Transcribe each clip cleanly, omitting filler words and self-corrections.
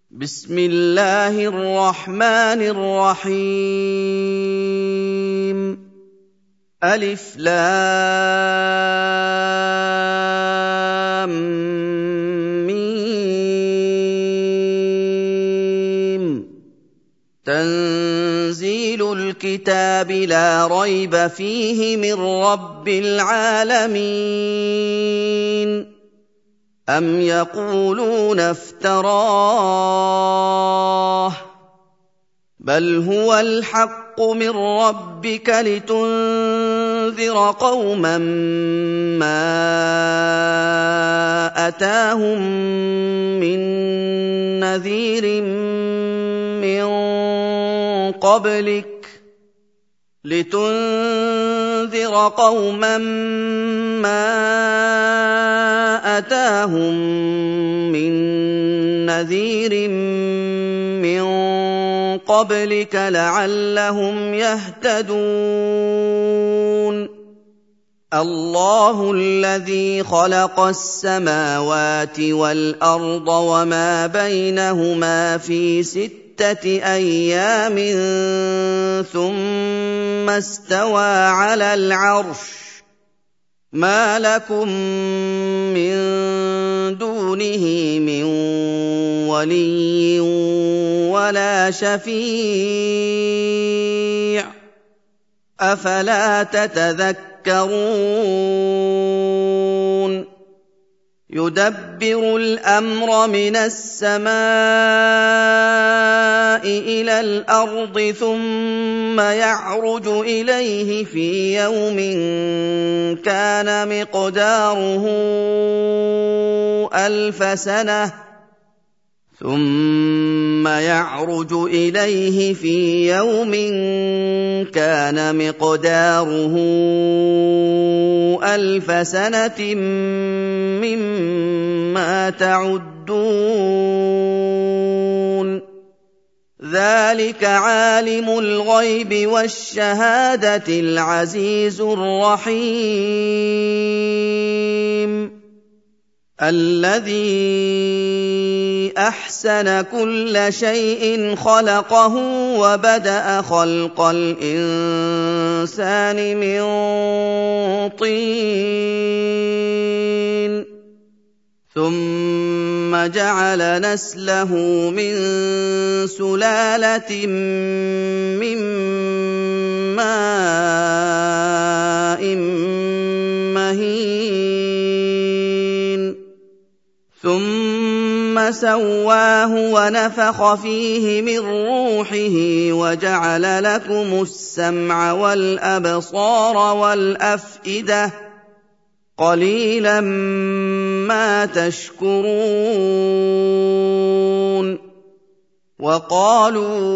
بسم الله الرحمن الرحيم ألف لام ميم تنزيل الكتاب لا ريب فيه من رب العالمين أم يقولون افتراه بل هو الحق من ربك لتنذر قوما ما أتاهم من نذير من قبلك أتاهم من نذير من قبلك لعلهم يهتدون الله الذي خلق السماوات والأرض وما بينهما في 6 أيام ثم استوى على العرش ما لكم من دونه من ولي ولا شفيع أفلا تتذكرون يدبر الأمر من السماء إلى الأرض ثم يعرج إليه في يوم كان مقداره 1000 سنة ثم يعرج إليه في يوم كان مقداره 1000 سنة مما تعدون ذلك عالم الغيب والشهادة العزيز الرحيم الذي أحسن كل شيء خلقه وبدأ خلق الإنسان من طين ثم جعل نسله من سلالة من ماء مهين ثم سواه ونفخ فيه من روحه وجعل لكم السمع والأبصار والأفئدة قليلا ما تشكرون وقالوا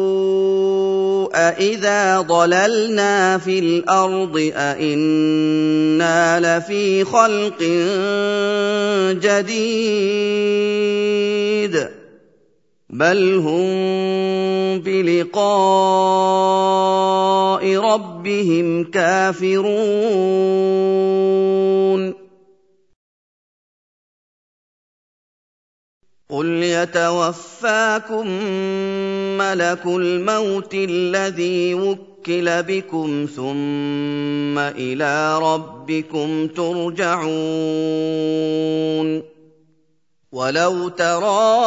أإذا ضللنا في الأرض أإنا لفي خلق جديد بل هم بلقاء ربهم كافرون قل يتوفاكم ملك الموت الذي وكل بكم ثم إلى ربكم ترجعون ولو ترى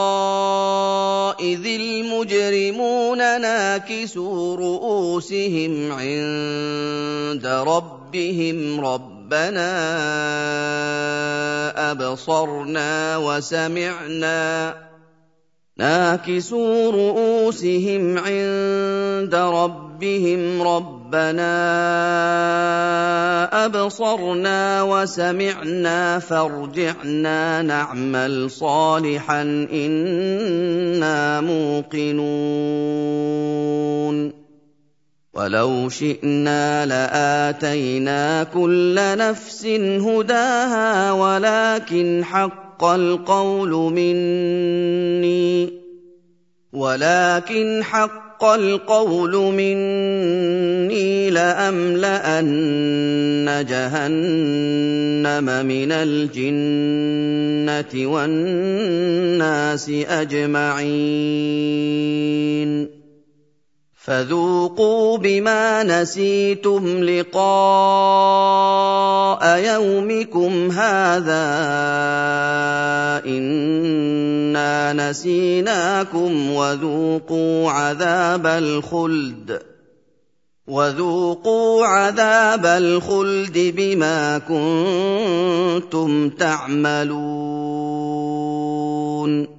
إذ المجرمون ناكسوا رؤوسهم عند ربهم ربنا أبصرنا وسمعنا ناكسوا رؤوسهم عند ربهم ربنا أبصرنا وسمعنا فارجعنا نعمل صالحا إنا موقنون ولو شئنا لآتينا كل نفس هداها ولكن حق القول حق القول مني لأملأن جهنم من الجنة والناس أجمعين فذوقوا بما نسيتم لقاء يومكم هذا إنا نسيناكم وذوقوا عذاب الخلد بما كنتم تعملون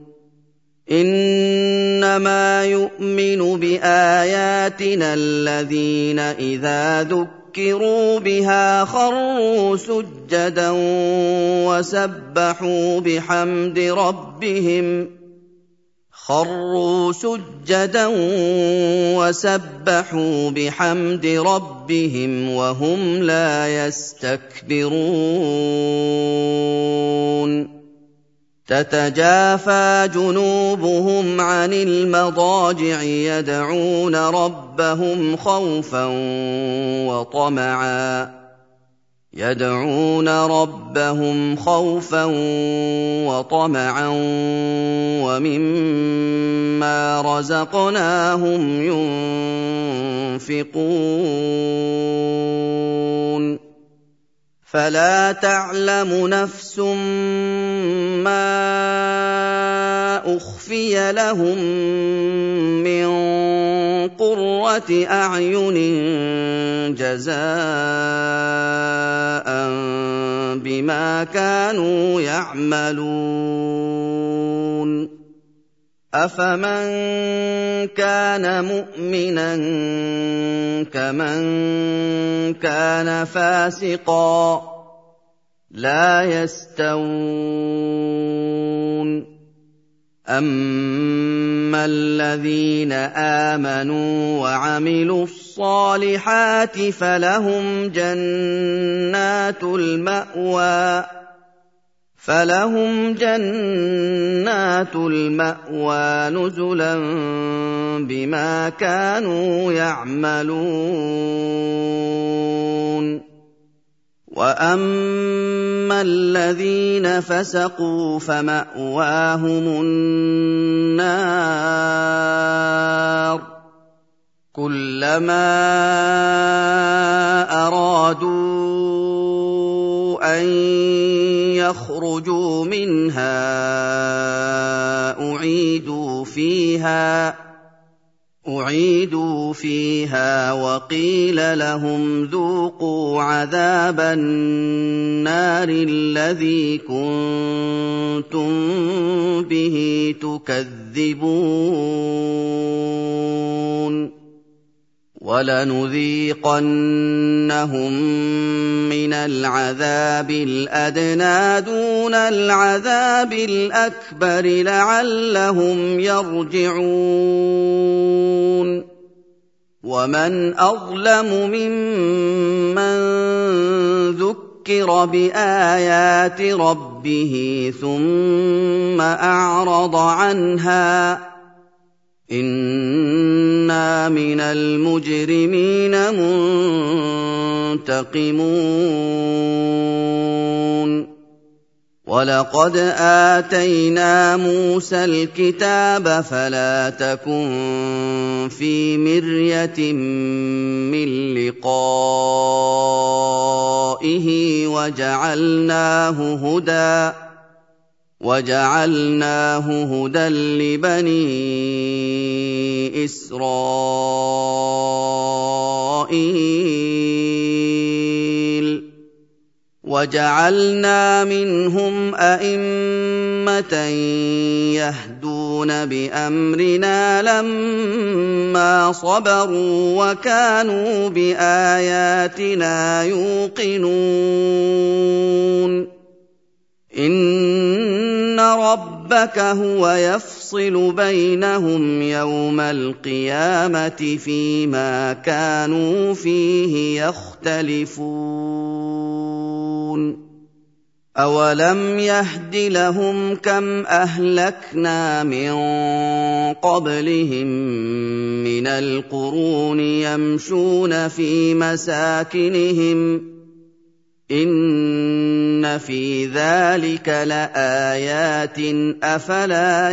إنما يؤمن بآياتنا الذين إذا ذكروا بها خروا سجدا وسبحوا بحمد ربهم وهم لا يستكبرون تتجافى جنوبهم عن المضاجع يدعون ربهم خوفا وطمعا ومما رزقناهم ينفقون فلا تعلم نفس ما أخفي لهم من قرة أعين جزاء بما كانوا يعملون أفمن كان مؤمنا كمن كان فاسقا لا يستوون أما الذين آمنوا وعملوا الصالحات فلهم جنات المأوى نزلا بما كانوا يعملون وأما الذين فسقوا فمأواهم النار كلما أرادوا أن يخرجوا منها أعيدوا فيها وقيل لهم ذوقوا عذاب النار الذي كنتم به تكذبون وَلَنُذِيقَنَّهُم مِّنَ الْعَذَابِ الْأَدْنَىٰ دُونَ الْعَذَابِ الْأَكْبَرِ لَعَلَّهُمْ يَرْجِعُونَ وَمَنْ أَظْلَمُ مِمَّن ذُكِّرَ بِآيَاتِ رَبِّهِ ثُمَّ أَعْرَضَ عَنْهَا إِنَّا مِنَ الْمُجْرِمِينَ مُنتَقِمُونَ وَلَقَدْ آتَيْنَا مُوسَى الْكِتَابَ فَلَا تَكُن فِي مِرْيَةٍ مِّن لِّقَائِهِ وَجَعَلْنَاهُ هُدًى لِّبَنِي إِسْرَائِيلَ وَجَعَلْنَا مِنْهُمْ أَئِمَّةً يَهْدُونَ بِأَمْرِنَا لَمَّا صَبَرُوا وَكَانُوا بِآيَاتِنَا يُوقِنُونَ إِنَّ رَبَّكَ هُوَ يَفْصِلُ بَيْنَهُمْ يَوْمَ الْقِيَامَةِ فِيمَا كَانُوا فِيهِ يَخْتَلِفُونَ أَوَلَمْ يَهْدِ لَهُمْ كَمْ أَهْلَكْنَا مِن قَبْلِهِم مِّنَ الْقُرُونِ يَمْشُونَ فِي مَسَاكِنِهِمْ ۗ إِنَّ فِي ذَٰلِكَ لَآيَاتٍ ۖ أَفَلَا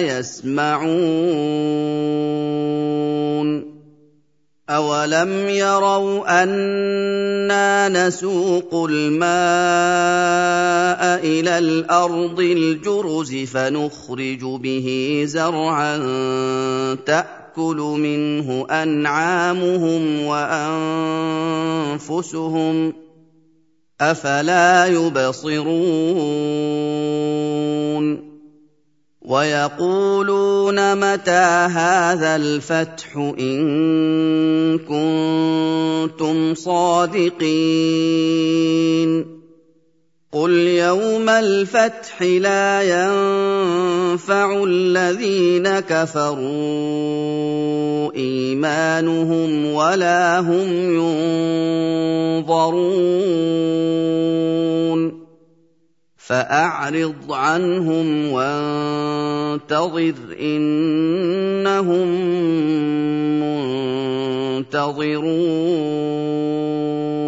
يَسْمَعُونَ أَوَلَمْ يَرَوْا أَنَّا نَسُوقُ الْمَاءَ إِلَى الْأَرْضِ الْجُرُزِ فَنُخْرِجُ بِهِ زَرْعًا تَأْكُلُ مِنْهُ أَنْعَامُهُمْ وَأَنفُسُهُمْ ۖ أَفَلَا يُبْصِرُونَ وَيَقُولُونَ مَتَىٰ هَٰذَا الْفَتْحُ إِن كُنتُمْ صَادِقِينَ قُلْ يَوْمَ الْفَتْحِ لَا يَنفَعُ الَّذِينَ كَفَرُوا إِيمَانُهُمْ وَلَا هُمْ يُنظَرُونَ فَأَعْرِضْ عَنْهُمْ وَانتَظِرْ إِنَّهُم مُّنتَظِرُونَ